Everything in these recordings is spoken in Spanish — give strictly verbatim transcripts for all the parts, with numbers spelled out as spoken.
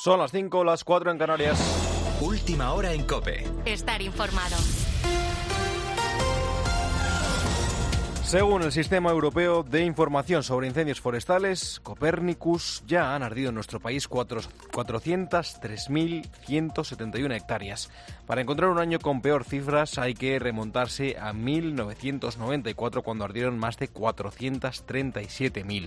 Son las cinco, las cuatro en Canarias. Última hora en COPE. Estar informado. Según el Sistema Europeo de Información sobre Incendios Forestales, Copernicus, ya han ardido en nuestro país cuatrocientas tres mil ciento setenta y una hectáreas. Para encontrar un año con peor cifras hay que remontarse a mil novecientos noventa y cuatro, cuando ardieron más de cuatrocientas treinta y siete mil.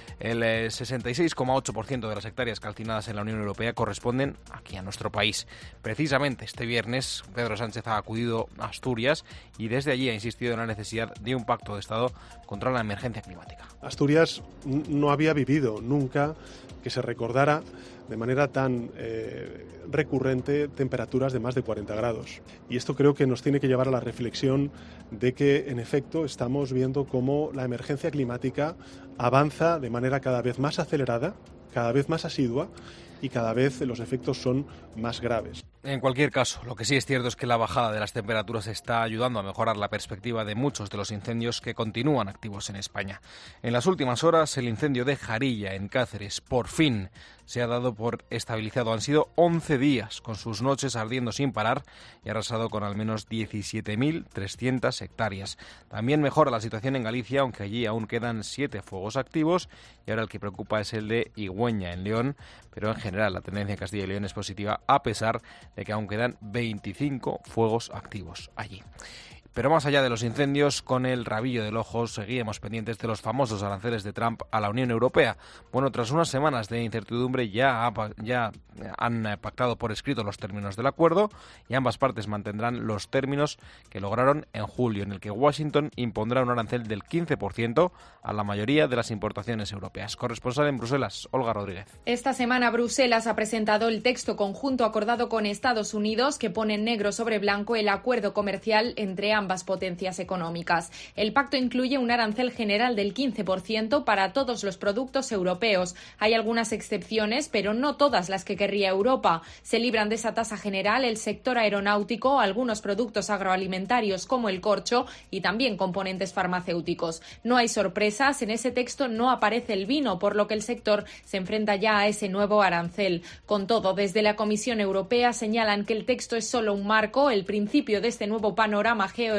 El sesenta y seis coma ocho por ciento de las hectáreas calcinadas en la Unión Europea corresponden aquí a nuestro país. Precisamente este viernes, Pedro Sánchez ha acudido a Asturias y desde allí ha insistido en la necesidad de un pacto de Estado contra la emergencia climática. Asturias no había vivido nunca que se recordara de manera tan eh, recurrente temperaturas de más de cuarenta grados. Y esto creo que nos tiene que llevar a la reflexión de que, en efecto, estamos viendo cómo la emergencia climática avanza de manera cada vez más acelerada, cada vez más asidua, y cada vez los efectos son más graves. En cualquier caso, lo que sí es cierto es que la bajada de las temperaturas está ayudando a mejorar la perspectiva de muchos de los incendios que continúan activos en España. En las últimas horas, el incendio de Jarilla, en Cáceres, por fin se ha dado por estabilizado. Han sido once días con sus noches ardiendo sin parar y ha arrasado con al menos diecisiete mil trescientas hectáreas. También mejora la situación en Galicia, aunque allí aún quedan siete fuegos activos, y ahora el que preocupa es el de Igüeña, en León, pero en general la tendencia en Castilla y León es positiva, a pesar de que aún quedan veinticinco fuegos activos allí. Pero más allá de los incendios, con el rabillo del ojo seguimos pendientes de los famosos aranceles de Trump a la Unión Europea. Bueno, tras unas semanas de incertidumbre ya, ha, ya han pactado por escrito los términos del acuerdo y ambas partes mantendrán los términos que lograron en julio, en el que Washington impondrá un arancel del quince por ciento a la mayoría de las importaciones europeas. Corresponsal en Bruselas, Olga Rodríguez. Esta semana Bruselas ha presentado el texto conjunto acordado con Estados Unidos que pone en negro sobre blanco el acuerdo comercial entre ambas ambas potencias económicas. El pacto incluye un arancel general del quince por ciento para todos los productos europeos. Hay algunas excepciones, pero no todas las que querría Europa. Se libran de esa tasa general el sector aeronáutico, algunos productos agroalimentarios como el corcho y también componentes farmacéuticos. No hay sorpresas, en ese texto no aparece el vino, por lo que el sector se enfrenta ya a ese nuevo arancel. Con todo, desde la Comisión Europea señalan que el texto es solo un marco, el principio de este nuevo panorama geoeconómico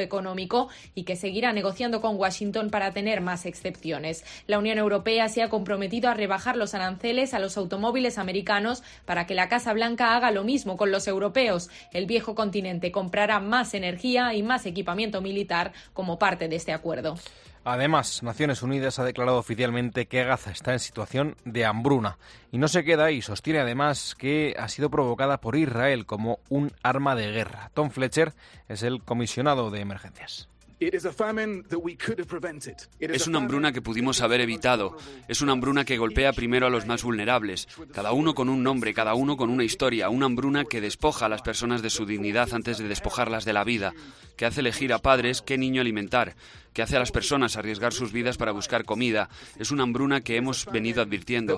y que seguirá negociando con Washington para tener más excepciones. La Unión Europea se ha comprometido a rebajar los aranceles a los automóviles americanos para que la Casa Blanca haga lo mismo con los europeos. El viejo continente comprará más energía y más equipamiento militar como parte de este acuerdo. Además, Naciones Unidas ha declarado oficialmente que Gaza está en situación de hambruna. Y no se queda ahí, sostiene además que ha sido provocada por Israel como un arma de guerra. Tom Fletcher es el comisionado de emergencias. Es una hambruna que pudimos haber evitado. Es una hambruna que golpea primero a los más vulnerables, cada uno con un nombre, cada uno con una historia. Una hambruna que despoja a las personas de su dignidad antes de despojarlas de la vida, que hace elegir a padres qué niño alimentar, que hace a las personas arriesgar sus vidas para buscar comida. Es una hambruna que hemos venido advirtiendo.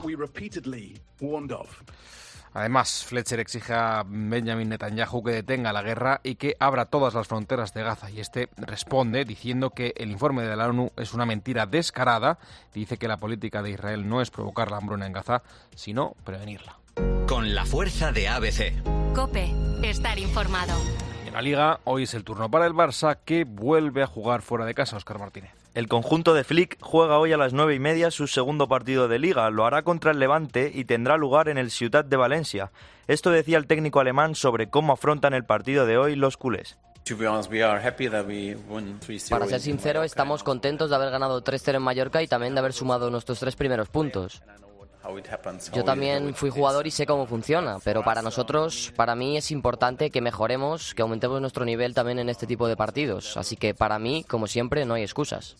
Además, Fletcher exige a Benjamin Netanyahu que detenga la guerra y que abra todas las fronteras de Gaza. Y este responde diciendo que el informe de la ONU es una mentira descarada. Dice que la política de Israel no es provocar la hambruna en Gaza, sino prevenirla. Con la fuerza de A B C. COPE. Estar informado. En la Liga, hoy es el turno para el Barça, que vuelve a jugar fuera de casa. Óscar Martínez. El conjunto de Flick juega hoy a las nueve y media su segundo partido de Liga. Lo hará contra el Levante y tendrá lugar en el Ciutat de Valencia. Esto decía el técnico alemán sobre cómo afrontan el partido de hoy los culés. Para ser sincero, estamos contentos de haber ganado tres cero en Mallorca y también de haber sumado nuestros tres primeros puntos. Yo también fui jugador y sé cómo funciona, pero para nosotros, para mí es importante que mejoremos, que aumentemos nuestro nivel también en este tipo de partidos. Así que para mí, como siempre, no hay excusas.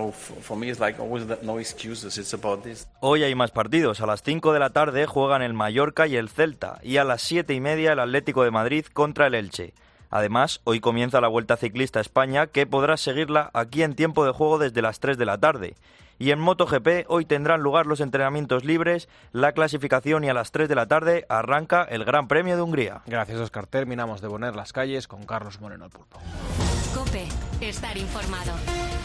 Hoy hay más partidos. A las cinco de la tarde juegan el Mallorca y el Celta y a las siete y media el Atlético de Madrid contra el Elche. Además, hoy comienza la Vuelta Ciclista a España, que podrás seguirla aquí en tiempo de juego desde las tres de la tarde. Y en MotoGP hoy tendrán lugar los entrenamientos libres, la clasificación y a las tres de la tarde arranca el Gran Premio de Hungría. Gracias, Óscar. Terminamos de poner las calles con Carlos Moreno el Pulpo. COPE. Estar informado.